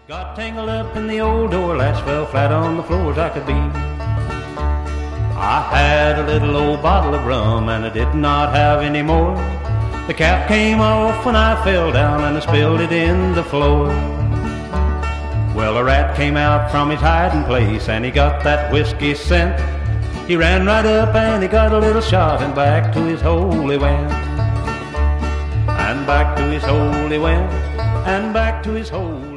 Got tangled up in the old door latch, fell flat on the floor as I could be. I had a little old bottle of rum and I did not have any more. The cap came off when I fell down and I spilled it in the floor. Well, a rat came out from his hiding place and he got that whiskey scent. He ran right up and he got a little shot and back to his hole he went. And back to his hole he went, and back to his hole.